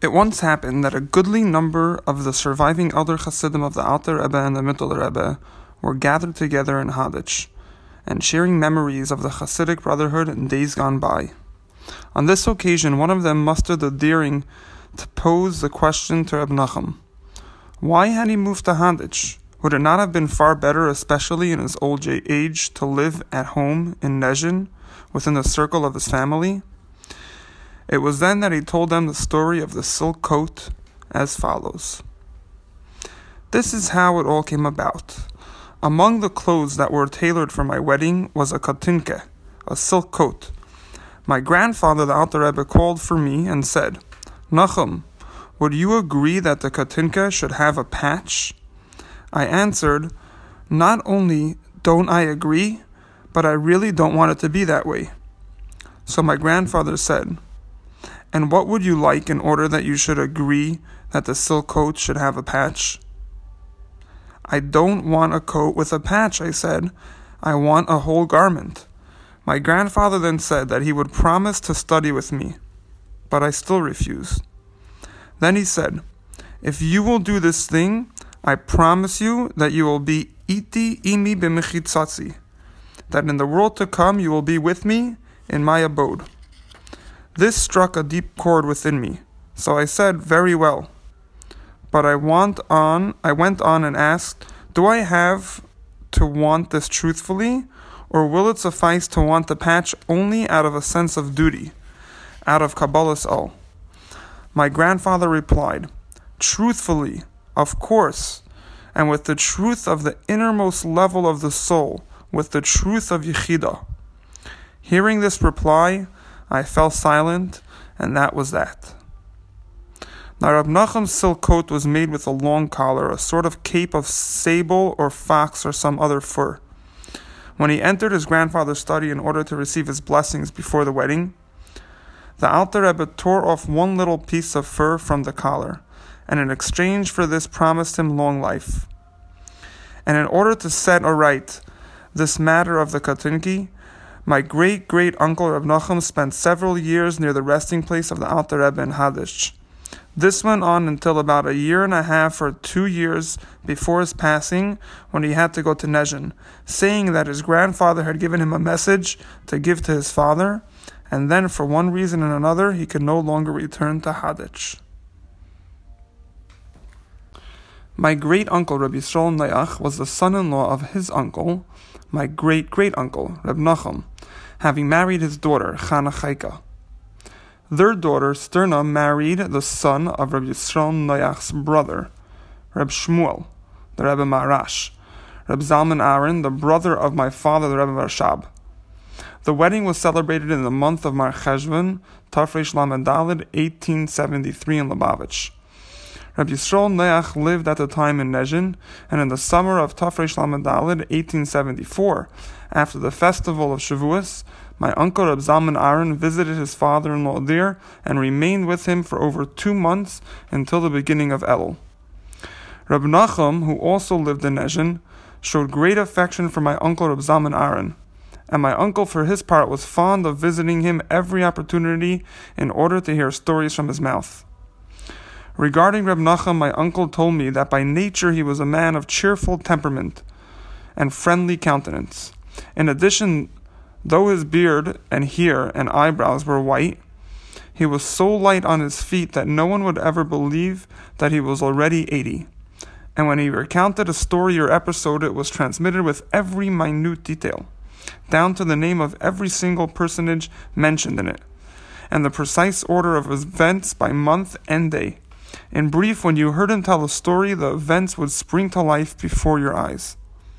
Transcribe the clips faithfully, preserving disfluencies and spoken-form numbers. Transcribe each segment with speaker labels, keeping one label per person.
Speaker 1: It once happened that a goodly number of the surviving elder Hasidim of the Alter Rebbe and the Mittler Rebbe were gathered together in Hadich, and sharing memories of the Hasidic brotherhood in days gone by. On this occasion, one of them mustered the daring to pose the question to Reb Nachum. Why had he moved to Hadich? Would it not have been far better, especially in his old age, to live at home in Nezhin, within the circle of his family? It was then that he told them the story of the silk coat as follows. This is how it all came about. Among the clothes that were tailored for my wedding was a katinke, a silk coat. My grandfather, the Alter Rebbe, called for me and said, Nachum, would you agree that the katinke should have a patch? I answered, not only don't I agree, but I really don't want it to be that way. So my grandfather said, and what would you like in order that you should agree that the silk coat should have a patch? I don't want a coat with a patch, I said. I want a whole garment. My grandfather then said that he would promise to study with me, but I still refused. Then he said, if you will do this thing, I promise you that you will be iti imi b'mechitzatzi, that in the world to come you will be with me in my abode. This struck a deep chord within me, so I said, very well. But I want on, I went on and asked, do I have to want this truthfully, or will it suffice to want the patch only out of a sense of duty, out of Kabbalah's ol? My grandfather replied, truthfully, of course, and with the truth of the innermost level of the soul, with the truth of Yechidah. Hearing this reply, I fell silent, and that was that. Now Reb Nachum's silk coat was made with a long collar, a sort of cape of sable or fox or some other fur. When he entered his grandfather's study in order to receive his blessings before the wedding, the Alter Rebbe tore off one little piece of fur from the collar, and in exchange for this promised him long life. And in order to set aright this matter of the katinki, my great-great-uncle Reb Nachum spent several years near the resting place of the Alter Rebbe in Hadich. This went on until about a year and a half or two years before his passing, when he had to go to Nezhin, saying that his grandfather had given him a message to give to his father, and then for one reason and another he could no longer return to Hadich. My great-uncle Reb Yisrael Noach was the son-in-law of his uncle, my great-great-uncle Reb Nachum, having married his daughter Chana Chaika. Their daughter Sterna married the son of Reb Yisrael Noach's brother, Reb Shmuel, the Rebbe Marash, Reb Zalman Aaron, the brother of my father, the Rebbe Varshab. The wedding was celebrated in the month of Mar Cheshvan, Tafresh Lamed Daled, eighteen seventy-three in Lubavitch. Reb Yisrael Noach lived at the time in Nezhin, and in the summer of Tafresh Lamed Daled, eighteen seventy-four, after the festival of Shavuos, my uncle Reb Zalman Aaron visited his father-in-law there and remained with him for over two months until the beginning of Elul. Reb Nachum, who also lived in Nezhin, showed great affection for my uncle Reb Zalman Aaron, and my uncle for his part was fond of visiting him every opportunity in order to hear stories from his mouth. Regarding Reb Nachum, my uncle told me that by nature he was a man of cheerful temperament and friendly countenance. In addition, though his beard and hair and eyebrows were white, he was so light on his feet that no one would ever believe that he was already eighty. And when he recounted a story or episode, it was transmitted with every minute detail, down to the name of every single personage mentioned in it, and the precise order of events by month and day. In brief, when you heard him tell a story, the events would spring to life before your eyes.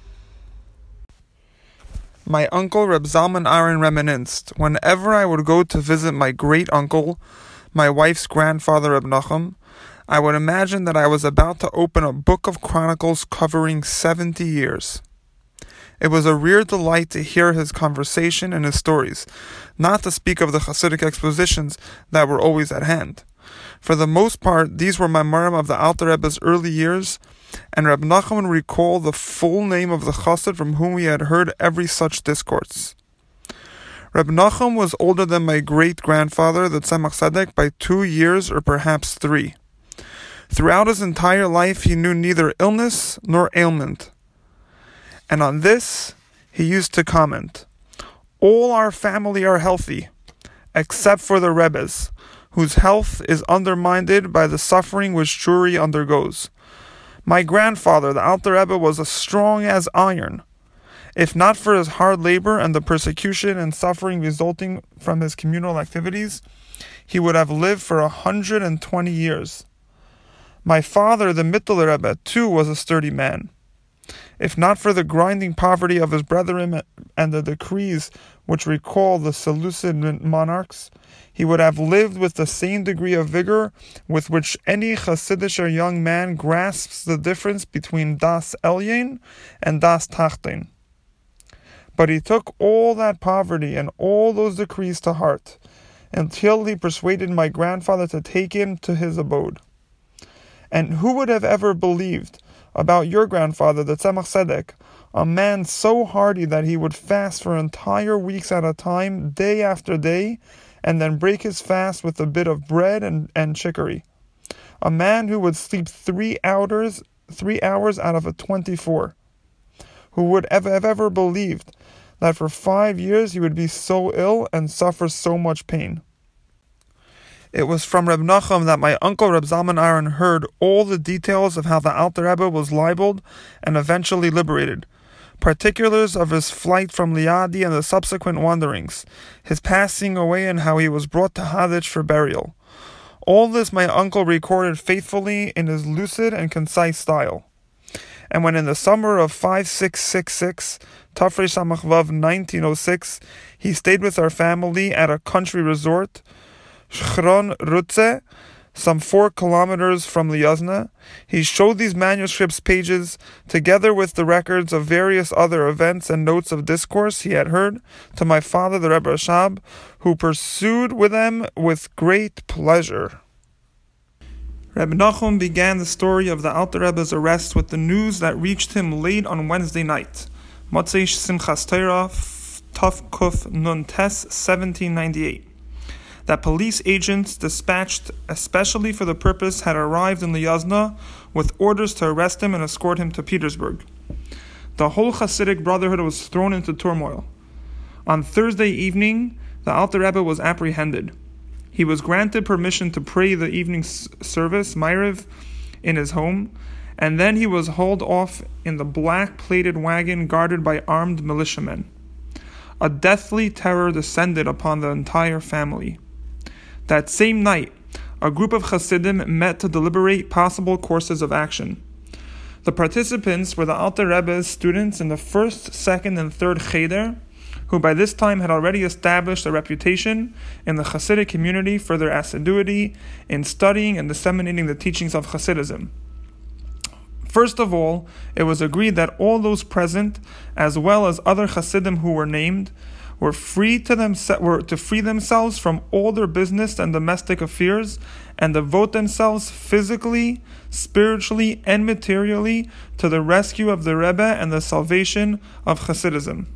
Speaker 1: My uncle Reb Zalman Aaron reminisced, whenever I would go to visit my great-uncle, my wife's grandfather Reb Nachum, I would imagine that I was about to open a book of chronicles covering seventy years. It was a rare delight to hear his conversation and his stories, not to speak of the Hasidic expositions that were always at hand. For the most part, these were memorim of the Alter Rebbe's early years, and Reb Nachum would recall the full name of the Chassid from whom he had heard every such discourse. Reb Nachum was older than my great-grandfather, the Tzemach Tzedek, by two years or perhaps three. Throughout his entire life, he knew neither illness nor ailment. And on this, he used to comment, "All our family are healthy, except for the Rebbes, whose health is undermined by the suffering which Jewry undergoes. My grandfather, the Alter Rebbe, was as strong as iron. If not for his hard labor and the persecution and suffering resulting from his communal activities, he would have lived for a hundred and twenty years. My father, the Mittler Rebbe, too was a sturdy man. If not for the grinding poverty of his brethren and the decrees which recall the Seleucid monarchs, he would have lived with the same degree of vigor with which any Hasidic young man grasps the difference between Das Elyon and Das Tachten. But he took all that poverty and all those decrees to heart, until he persuaded my grandfather to take him to his abode. And who would have ever believed about your grandfather, the Tzemach Tzedek, a man so hardy that he would fast for entire weeks at a time, day after day, and then break his fast with a bit of bread and, and chicory. A man who would sleep three hours, three hours out of a twenty-four. Who would have ever believed that for five years he would be so ill and suffer so much pain?" It was from Reb Nachum that my uncle Reb Zalman Aaron heard all the details of how the Alter Rebbe was libeled and eventually liberated, particulars of his flight from Liadi and the subsequent wanderings, his passing away and how he was brought to Haditch for burial. All this my uncle recorded faithfully in his lucid and concise style. And when in the summer of five six six six, Tafrei Samach Vav nineteen oh six, he stayed with our family at a country resort, Shchron Rutze, some four kilometers from Liozna, he showed these manuscripts pages, together with the records of various other events and notes of discourse he had heard, to my father the Rebbe Rashab, who pursued with them with great pleasure. Reb Nachum began the story of the Alter Rebbe's arrest with the news that reached him late on Wednesday night, Motzei Simchas Torah Tov Kuf Nun Tes seventeen ninety-eight, that police agents dispatched especially for the purpose had arrived in Liozna with orders to arrest him and escort him to Petersburg. The whole Hasidic Brotherhood was thrown into turmoil. On Thursday evening, the Alter Rebbe was apprehended. He was granted permission to pray the evening service, Ma'ariv, in his home, and then he was hauled off in the black-plated wagon guarded by armed militiamen. A deathly terror descended upon the entire family. That same night, a group of Hasidim met to deliberate possible courses of action. The participants were the Alter Rebbe's students in the first, second, and third Cheder, who by this time had already established a reputation in the Hasidic community for their assiduity in studying and disseminating the teachings of Hasidism. First of all, it was agreed that all those present, as well as other Hasidim who were named, were free to them were to free themselves from all their business and domestic affairs and devote themselves physically, spiritually, and materially to the rescue of the Rebbe and the salvation of Hasidism.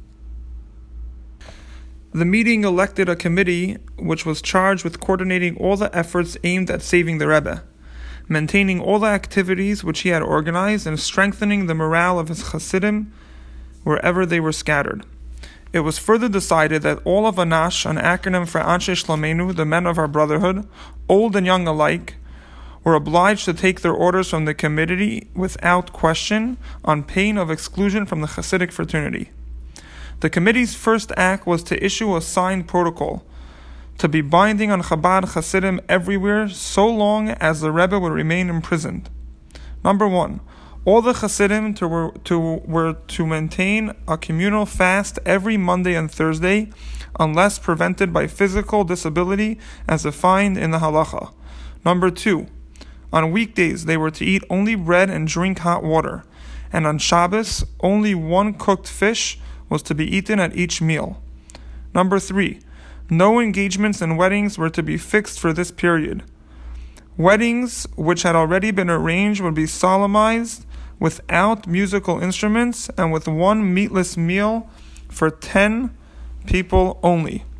Speaker 1: The meeting elected a committee which was charged with coordinating all the efforts aimed at saving the Rebbe, maintaining all the activities which he had organized, and strengthening the morale of his Hasidim wherever they were scattered. It was further decided that all of Anash, an acronym for Anshe Shlomeinu, the men of our brotherhood, old and young alike, were obliged to take their orders from the committee without question, on pain of exclusion from the Hasidic fraternity. The committee's first act was to issue a signed protocol, to be binding on Chabad Hasidim everywhere so long as the Rebbe would remain imprisoned. Number one, all the Hasidim to were, to, were to maintain a communal fast every Monday and Thursday, unless prevented by physical disability as defined in the Halacha. Number two, on weekdays they were to eat only bread and drink hot water, and on Shabbos only one cooked fish was to be eaten at each meal. Number three, no engagements and weddings were to be fixed for this period. Weddings which had already been arranged would be solemnized without musical instruments and with one meatless meal for ten people only.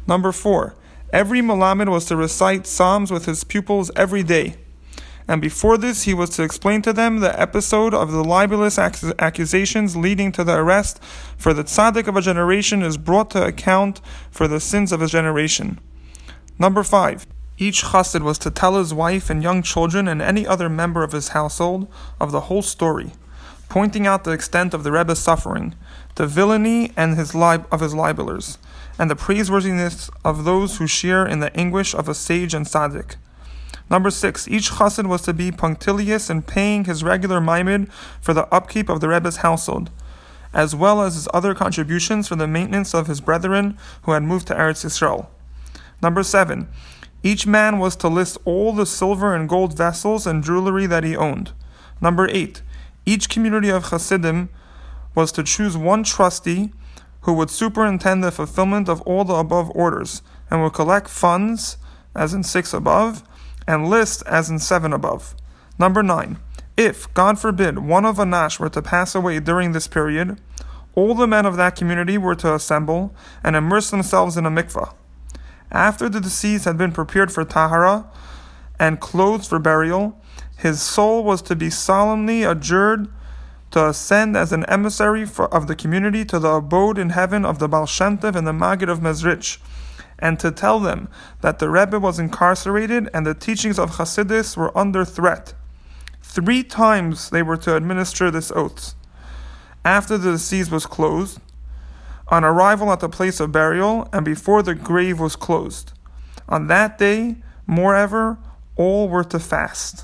Speaker 1: Number four, every Melamed was to recite Psalms with his pupils every day. And before this, he was to explain to them the episode of the libelous ac- accusations leading to the arrest, for the tzaddik of a generation is brought to account for the sins of his generation. Number five, each chassid was to tell his wife and young children and any other member of his household of the whole story, pointing out the extent of the Rebbe's suffering, the villainy and his lib- of his libelers, and the praiseworthiness of those who share in the anguish of a sage and tzaddik. Number six, each chassid was to be punctilious in paying his regular maimed for the upkeep of the Rebbe's household, as well as his other contributions for the maintenance of his brethren who had moved to Eretz Yisrael. Number seven, each man was to list all the silver and gold vessels and jewelry that he owned. Number eight, each community of chassidim was to choose one trustee who would superintend the fulfillment of all the above orders, and would collect funds, as in six above, and list as in seven above. Number nine, if, God forbid, one of Anash were to pass away during this period, all the men of that community were to assemble and immerse themselves in a mikvah. After the deceased had been prepared for tahara and clothed for burial, his soul was to be solemnly adjured to ascend as an emissary for, of the community to the abode in heaven of the Baal Shem Tov and the Maggid of Mezrich, and to tell them that the Rebbe was incarcerated and the teachings of Chassidus were under threat. Three times they were to administer this oath. After the deceased was closed, on arrival at the place of burial, and before the grave was closed. On that day, moreover, all were to fast.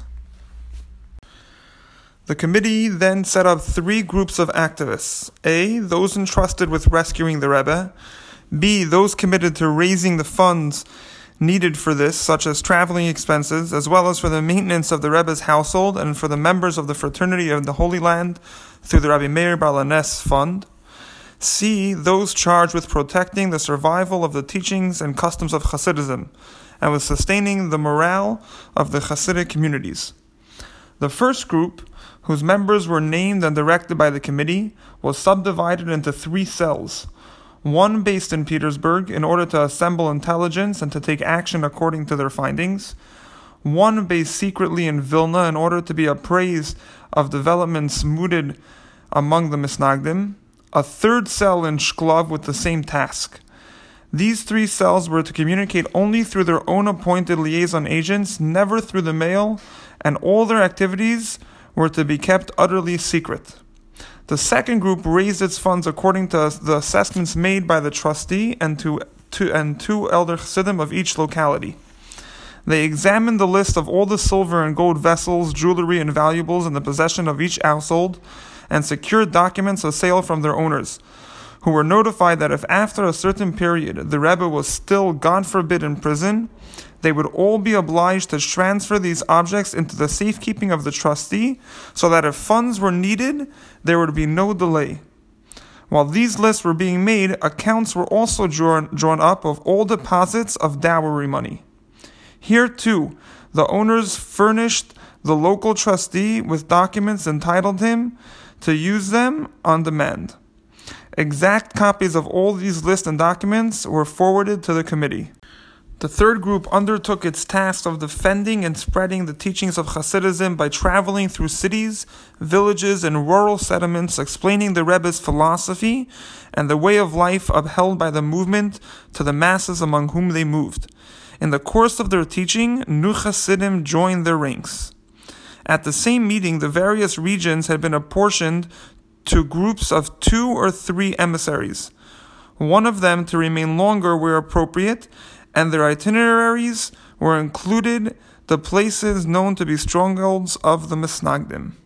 Speaker 1: The committee then set up three groups of activists. A. Those entrusted with rescuing the Rebbe. B. Those committed to raising the funds needed for this, such as traveling expenses, as well as for the maintenance of the Rebbe's household and for the members of the Fraternity of the Holy Land through the Rabbi Meir Baal HaNes Fund. C. Those charged with protecting the survival of the teachings and customs of Hasidism and with sustaining the morale of the Hasidic communities. The first group, whose members were named and directed by the committee, was subdivided into three cells. One based in Petersburg in order to assemble intelligence and to take action according to their findings. One based secretly in Vilna in order to be appraised of developments mooted among the Misnagdim. A third cell in Shklov with the same task. These three cells were to communicate only through their own appointed liaison agents, never through the mail, and all their activities were to be kept utterly secret. The second group raised its funds according to the assessments made by the trustee and to, to and two elder chassidim of each locality. They examined the list of all the silver and gold vessels, jewelry, and valuables in the possession of each household, and secured documents of sale from their owners, who were notified that if after a certain period the Rebbe was still, God forbid, in prison, they would all be obliged to transfer these objects into the safekeeping of the trustee, so that if funds were needed, there would be no delay. While these lists were being made, accounts were also drawn, drawn up of all deposits of dowry money. Here, too, the owners furnished the local trustee with documents entitled him to use them on demand. Exact copies of all these lists and documents were forwarded to the committee. The third group undertook its task of defending and spreading the teachings of Hasidism by traveling through cities, villages, and rural settlements, explaining the Rebbe's philosophy and the way of life upheld by the movement to the masses among whom they moved. In the course of their teaching, new Hasidim joined their ranks. At the same meeting, the various regions had been apportioned to groups of two or three emissaries, one of them to remain longer where appropriate, and their itineraries were included the places known to be strongholds of the Misnagdim.